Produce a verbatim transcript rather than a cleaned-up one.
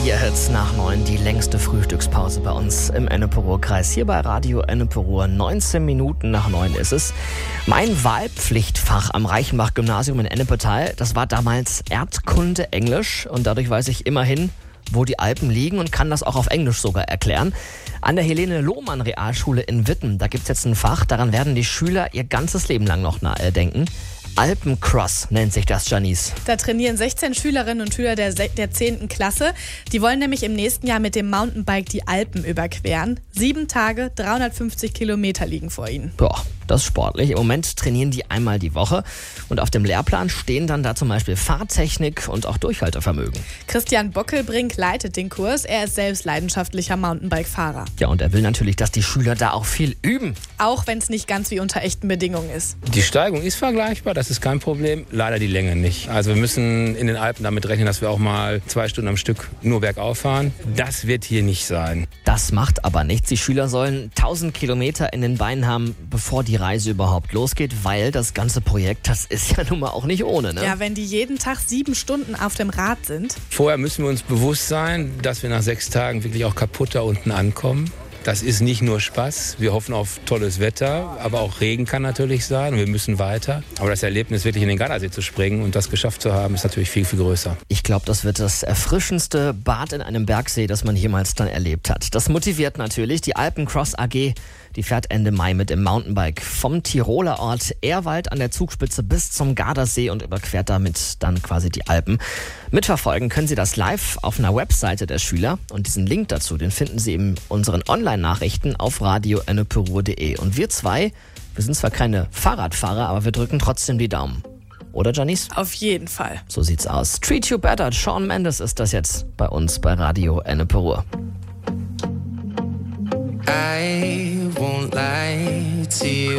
Vier Hits nach neun, die längste Frühstückspause bei uns im Ennepe-Ruhr-Kreis. Hier bei Radio Ennepe-Ruhr, neunzehn Minuten nach neun ist es. Mein Wahlpflichtfach am Reichenbach-Gymnasium in Ennepetal, das war damals Erdkunde Englisch. Und dadurch weiß ich immerhin, wo die Alpen liegen und kann das auch auf Englisch sogar erklären. An der Helene-Lohmann-Realschule in Witten, da gibt es jetzt ein Fach, daran werden die Schüler ihr ganzes Leben lang noch nahe denken. Alpencross nennt sich das, Janice. Da trainieren sechzehn Schülerinnen und Schüler der, der zehnten Klasse. Die wollen nämlich im nächsten Jahr mit dem Mountainbike die Alpen überqueren. Sieben Tage, dreihundertfünfzig Kilometer liegen vor ihnen. Boah, das ist sportlich. Im Moment trainieren die einmal die Woche. Und auf dem Lehrplan stehen dann da zum Beispiel Fahrtechnik und auch Durchhaltevermögen. Christian Bockelbrink leitet den Kurs. Er ist selbst leidenschaftlicher Mountainbike-Fahrer. Ja, und er will natürlich, dass die Schüler da auch viel üben. Auch wenn es nicht ganz wie unter echten Bedingungen ist. Die Steigung ist vergleichbar, das ist kein Problem. Leider die Länge nicht. Also wir müssen in den Alpen damit rechnen, dass wir auch mal zwei Stunden am Stück nur bergauf fahren. Das wird hier nicht sein. Das macht aber nichts. Die Schüler sollen tausend Kilometer in den Beinen haben, bevor die Reise überhaupt losgeht, weil das ganze Projekt, das ist ja nun mal auch nicht ohne, ne? Ja, wenn die jeden Tag sieben Stunden auf dem Rad sind. Vorher müssen wir uns bewusst sein, dass wir nach sechs Tagen wirklich auch kaputt da unten ankommen. Das ist nicht nur Spaß. Wir hoffen auf tolles Wetter, aber auch Regen kann natürlich sein und wir müssen weiter. Aber das Erlebnis, wirklich in den Gardasee zu springen und das geschafft zu haben, ist natürlich viel, viel größer. Ich glaube, das wird das erfrischendste Bad in einem Bergsee, das man jemals dann erlebt hat. Das motiviert natürlich. Die Alpencross A G, die fährt Ende Mai mit dem Mountainbike vom Tiroler Ort Ehrwald an der Zugspitze bis zum Gardasee und überquert damit dann quasi die Alpen. Mitverfolgen können Sie das live auf einer Webseite der Schüler und diesen Link dazu, den finden Sie in unseren Online-Nachrichten auf radio ennepe ruhr punkt de. Und wir zwei, wir sind zwar keine Fahrradfahrer, aber wir drücken trotzdem die Daumen. Oder, Janice? Auf jeden Fall. So sieht's aus. Treat You Better, Shawn Mendes ist das jetzt bei uns bei Radio Ennepe-Ruhr. I won't lie to you.